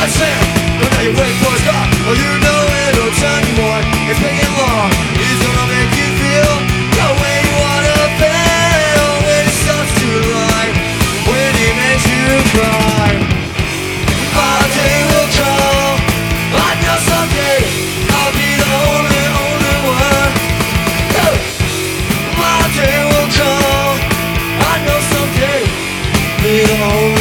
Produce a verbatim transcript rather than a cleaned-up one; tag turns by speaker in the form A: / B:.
A: slam. But now you wait for a stop. Oh, you know it'll turn you on. It's taking long. He's gonna make you feel the way you wanna feel when it starts to lie, when he makes you cry. My day will come. I know someday I'll be the only, only one. Hey! My day will come. I know someday be the only